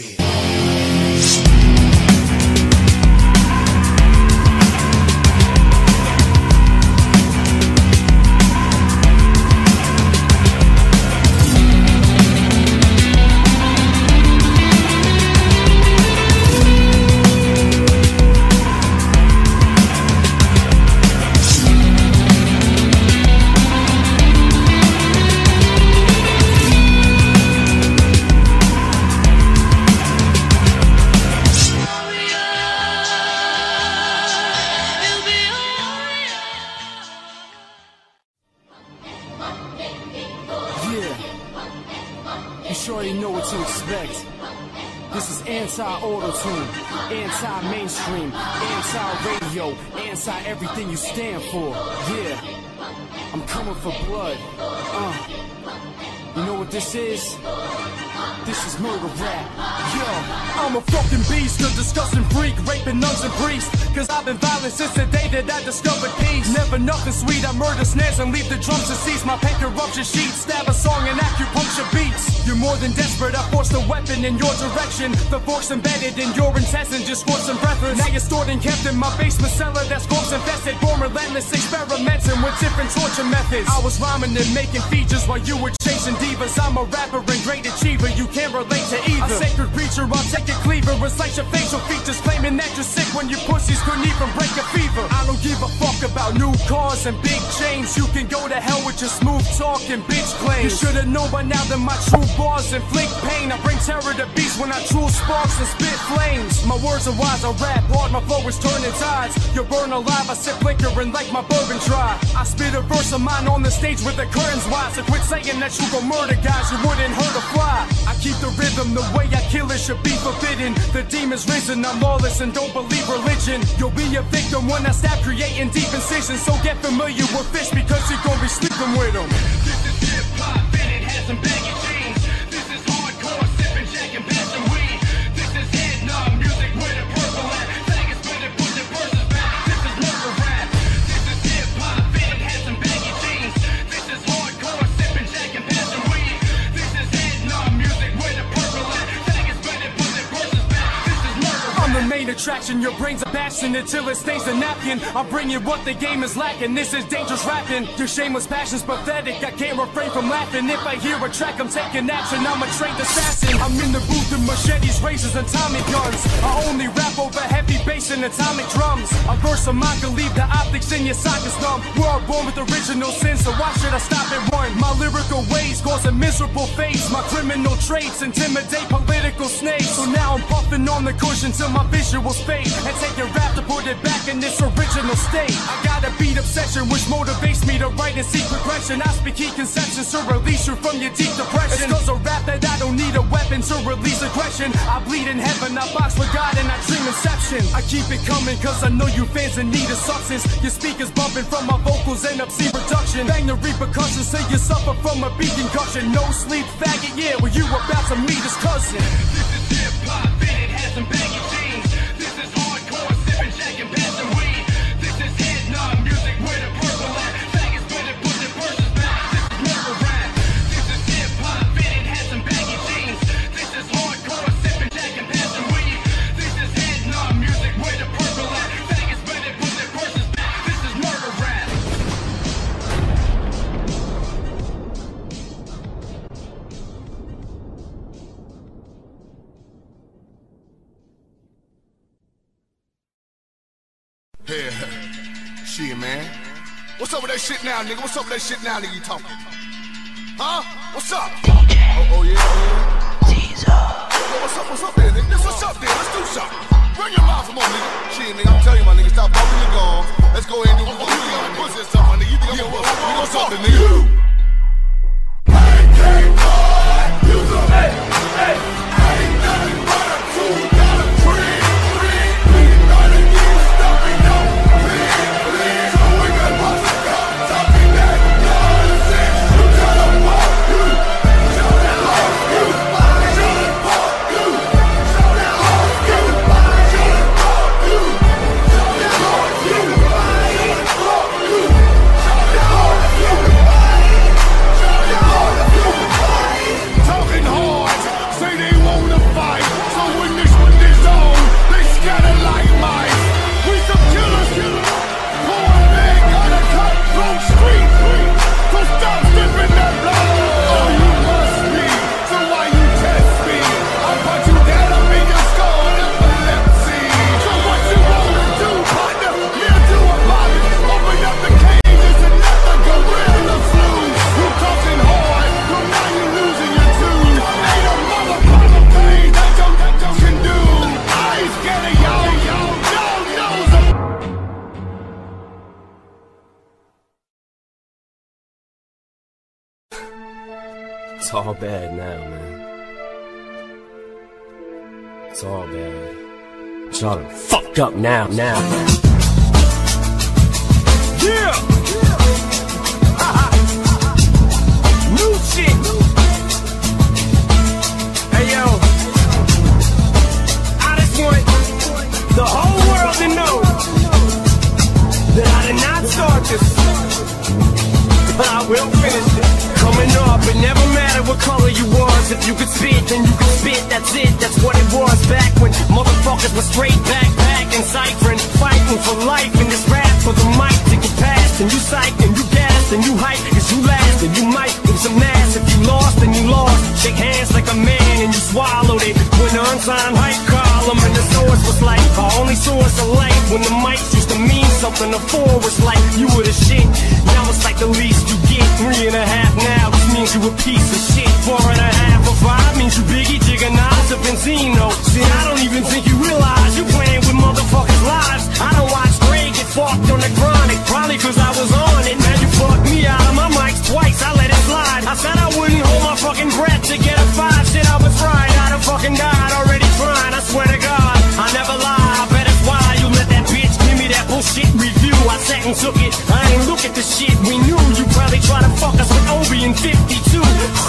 Anti-auto-tune, anti-mainstream, anti-radio, anti-everything you stand for. Yeah, I'm coming for blood. Uh, you know what this is? This is murder rap. Yo, I'm a fucking beast, a disgusting freak, raping nuns and priests. Cause I've been violent since the day that I discovered peace. Never nothing sweet, I murder snares and leave the drums to cease. My pen corruption sheets, stab a song and acupuncture beats. You're more than desperate, I forced a weapon in your direction. The force embedded in your intestine, just scorched some breathless. Now you're stored and kept in my basement cellar that's corpse infested. Born relentless, experimenting with different torture methods. I was rhyming and making features while you were chasing divas. I'm a rapper and great achiever, you can't relate to either. A sacred preacher, I'll take your cleaver, recite your facial features, claiming that you're sick when you pussies couldn't even break a fever. I don't give a fuck about new cars and big chains. You can go to hell with your smooth talk and bitch claims. You should've known by now that my true bars inflict pain. I bring terror to beasts when I true sparks and spit flames. My words are wise, I rap hard, my flow is turning tides. You're burned alive, I sip liquor and like my bourbon dry. I spit a verse of mine on the stage with the curtains wide. So quit saying that you gon' murder guys, you wouldn't hurt a fly. I keep the rhythm, the way I kill it should be forbidden. The demon's risen, I'm lawless and don't believe religion. You'll be a victim when I stop creating deep incisions. So get familiar with fish because you're gon' be sleeping with them. This is hip-hop and it has some baggy jeans. This is hardcore, sipping jack and passing weed. This is head knob music with a purple hat. Faggot spit it, put the verses back. This is murder rap. This is hip-hop and it has some baggy jeans. This is hardcore, sipping jack and passing weed. This is head knob music with a purple hat. Faggot spit it, put the verses back. This is murder rap. I'm the main attraction, your brains are bashing until it stays a napkin. I'm bringing what the game is lacking, this is dangerous rapping. Your shameless passion's pathetic, I can't refrain from laughing. If I hear a track, I'm taking action, I'm a trained assassin. I'm in the booth with machetes, razors, and Tommy guns. I only rap over heavy bass and atomic drums. A verse of mine can leave the optics in your sockets numb. We're all born with original sin, so why should I stop and run? My lyrical ways cause a miserable face. My criminal traits intimidate political snakes. So now I'm puffing on the cushion till my visuals fade, and taking rap to put it back in its original state. I got a beat obsession which motivates me to write in secret progression. I speak key conceptions to release you from your deep depression. It's cause of rap that I don't need a weapon to release aggression. I bleed in heaven, I box with God and I dream inception. I keep it coming cause I know you fans in need of substance. Your speakers bumping from my vocals and obscene production. Bang the repercussions so you suffer from a beat concussion. No sleep faggot, yeah, well you about to meet his cousin. This is hip-hop and it has some baggy jeans. This is hardcore, sipping jack and passing weed. This is head knob music with a purple hat. Faggots spit it, put the verses back. This is murder rap. This is hip-hop and it has some baggy jeans. This is hardcore, sipping jack and passing weed. This is head knob music with a purple hat. Faggots spit it, put the verses back. This is murder rap. Yeah. Shit, man. What's up with that shit now, nigga? What's up with that shit now, nigga, you talking? Huh? What's up? Oh, oh yeah, oh, yeah. Caesar. Yo, what's up, what's up there, nigga? What's up there? Let's do something. Run your mouth, come on, nigga. Shit, nigga, I'm telling you, my nigga, stop bumping your gums. Let's go ahead and do what we doing. What's this stuff, my nigga? You think I'm gonna we gonna talk to nigga? Hey, hey, boy! You the hey, hey, ain't nothing but a two dollar tree. We gotta get stuck in your please, please. So we can bust a gun, talking that nonsense. You tell them what you, show that off you, show that off you, show that off you, show that off you, show that off you, show that off you, show that off you, show that off you. Talking hard, say they wanna fight. So when this one is on, they scatter like mice. We some killers, poor man gotta cut through street. So stop sniffing that blood. Oh, you must be, so why you test me? I'll put you dead up in your skull, epilepsy. So what you wanna do, partner? Yeah, do about it. Open up the cages and let the gorilla flu. You talking hard, well now you losing your tune. Ain't a motherfucker thing that you, that you can do. I ain't scared of y'all, y'all, y'all knows them. It's all bad now, man. It's all bad. Y'all done fucked up now, now. Yeah! New shit! Hey yo, I just want the whole world to know that I did not start this, but I will finish it. Coming up, it never mattered what color you was. If you could spit, then you could spit, that's it, that's what it was. Back when motherfuckers were straight backpack and ciphering, fighting for life in this rap for the mic to get past. And you psych, and you gas, and you hype, cause you last, and you might give some ass. If you lost, then you lost. Shake hands like a man, and you swallowed it. When the unsigned hype column and the source was like our only source of life. When the mics used to mean something, the four was like you were the shit. Now it's like the least you get. Three and a half now, which means you a piece of shit. Four and a half or five means you Biggie, Jigga, Nas, or Benzino. See, I don't even think you realize you playing with motherfuckers' lives. I don't watch Dre get fucked on the chronic, probably cause I was on it. Now you fucked me out of my mics twice, I let it slide. I said I wouldn't hold my fucking breath to get a five. Shit, I was right, I'd have fucking died already trying. I swear to God, I never lie. I bet it's why you let that bitch give me that bullshit review. I sat and took it, I ain't look at the shit. We knew you probably try to fuck us with Obi in fifty-two.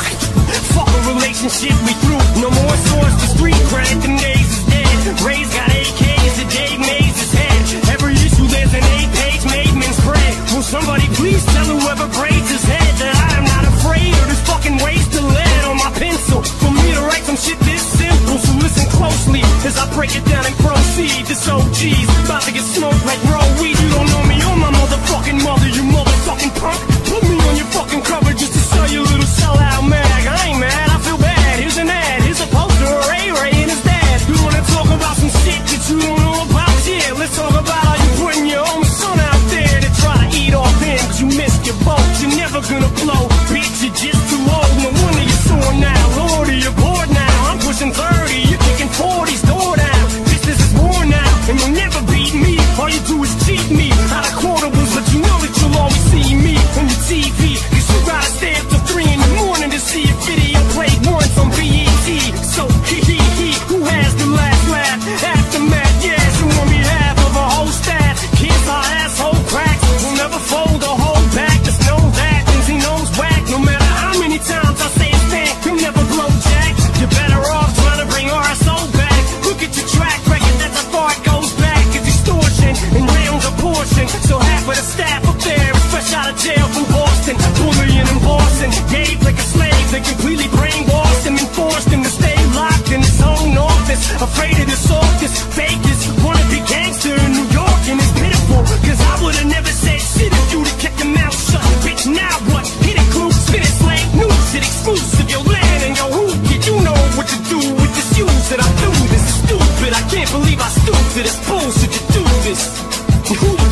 Fuck a relationship we threw. No more source for street credit, the days is dead. Ray's got A Ks and Dave Mays his head. Every issue there's an eight-page Maidman spread. Will somebody please tell whoever braids his head that I am not afraid of this fucking waste of lead on my pencil. For me to write some shit this simple, so listen closely as I break it down and proceed. This O G's about to get smoked like raw weed. You don't know me or my motherfucking mother, you motherfucking punk. Put me on your fucking cover just to sell your little sellout mag. I ain't mad, I feel bad. Here's an ad, here's a poster of Ray Ray and his dad. You wanna talk about some shit that you don't know about? Yeah, let's talk about how you putting your own son out there to try to eat off him, cause you missed your boat. You're never gonna blow, bitch, you're just too old. No wonder you're sore now, Lordy, you're bored now. I'm pushing thirty, you're kicking forties, door down. Bitch, this is war now, and you'll never beat me. All you do is cheat me out of quotables, but you know that you'll always see me on your T V. Cause you gotta stay up till three in the morning to see a video played once on B E T. So, he, he, he, who has the last laugh? Aftermath, yes, you on behalf of a whole staff. Kiss our asshole cracks, we'll never fold or hold back. Just know that, things he knows whack. No matter how many times I say it's stand, he'll never blow jack. You're better off trying to bring R S O back. Look at your track record, that's how far it goes back. It's extortion and rounds a portion. So half of the staff up there is fresh out of jail from Boston. Bullying and bossing, gave like a slave. They completely brainwashed him and forced him to stay locked in his own office. Afraid of the softest, fakest, wanna be gangster in New York. And it's pitiful, cause I would've never said shit if you'd have kept your mouth shut. Bitch, now what? Hit it, clue, spin it, slave, new shit, exclusive. Your land and your hoop, you know what to do with this use that I do. This is stupid, I can't believe I stooped to this bullshit to do this. Who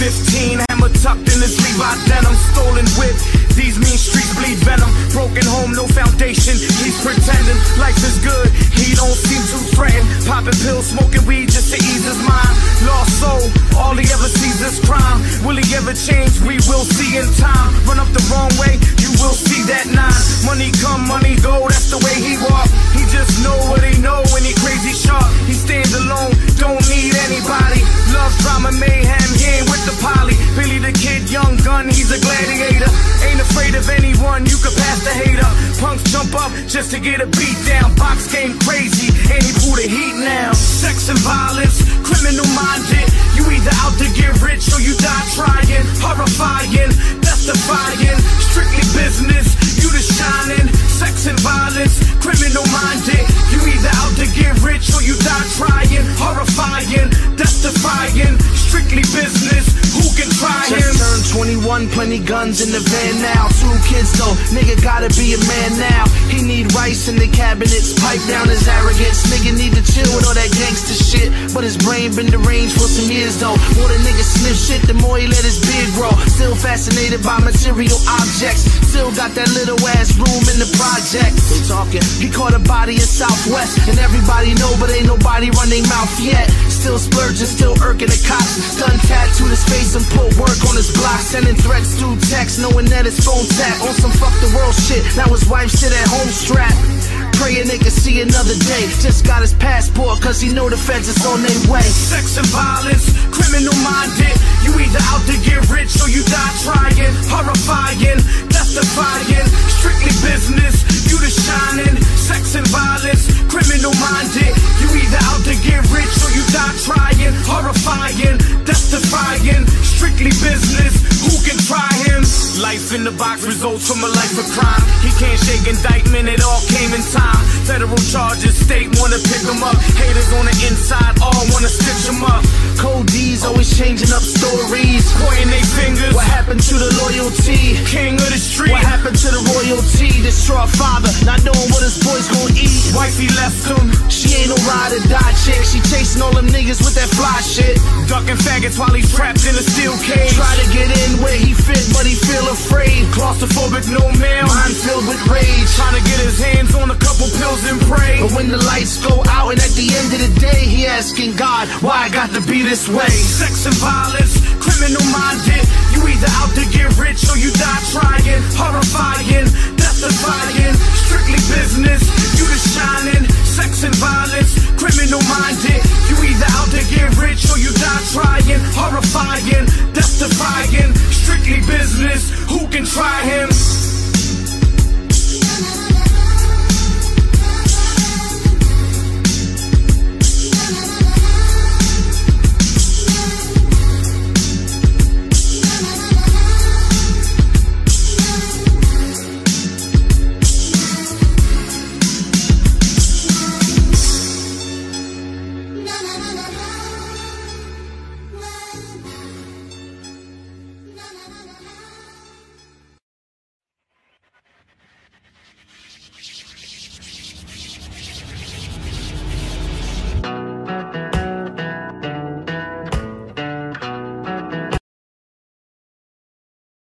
fifteen, hammer tucked in his Levi denim, stolen whip. These mean streets bleed venom. Broken home, no foundation. He's pretending life is good. He don't seem too threatened. Popping pills, smoking weed just to ease his mind. Lost soul, all he ever sees is crime. Will he ever change? We will see in time. Run up the wrong way, you will see that nine. Money come, money go, that's the way he walk. He just know what he know when he crazy sharp. He stands alone, don't need anybody. Love, drama, mayhem, he ain't with the poly. Billy the Kid, young gun, he's a gladiator. Ain't afraid of anyone, you can pass the hater. Punks jump up just to get a beat down. Box game crazy, and he pull the heat now. Sex and violence, criminal minded. You either out to get rich or you die trying. Horrifying, that's defying. Strictly business, you the shining. Sex and violence, criminal minded. You either out to get rich or you die trying. Horrifying, that's defying. Strictly business, who can try him? Just turned twenty-one, plenty guns in the van now. Two kids though, nigga gotta be a man now. He need rice in the cabinets, pipe down his arrogance. Nigga need to chill with all that gangster shit, but his brain been deranged for some years though. More the nigga sniff shit, the more he let his beard grow. Still fascinated by material objects, still got that little ass room in the project. They talking, he caught a body in Southwest, and everybody know, but ain't nobody run their mouth yet. Still splurging, still irking the cops. Done tattooed his face and put work on his block. Sending threats through text, knowing that his phone tap. On some fuck the world shit, now his wife sit at home strapped. Praying they can see another day. Just got his passport cause he know the feds is on their way. Sex and violence, criminal minded. You either out to get rich or you die trying. Horrifying, that's defying. Strictly business, you the shining. Sex and violence, criminal minded. You either out to get rich or you die trying. Horrifying, that's defying. Strictly business, who can try him? Life in the box results from a life of crime. He can't shake indictment, it all came in time. Federal charges, state wanna pick him up. Haters on the inside, all wanna stitch him up. Cold D's always changing up stories, pointing their fingers. What happened to the loyalty? King of the street. What happened to the royalty? Distraught father, not knowing what his boys gon' eat. Wifey left him. She ain't no ride or die chick. She chasing all them niggas with that fly shit. Ducking faggots while he's trapped in a steel cage. Try to get in where he fit, but he feel afraid. Claustrophobic, no mail. Mind filled with rage. Trying to get his hands on a couple pills and pray. But when the lights go out and at the end of the day, he asking God, why I got to be this way? Sex and violence, criminal minded. You either out to get rich or you die trying. Horrifying, that's defying. Strictly business,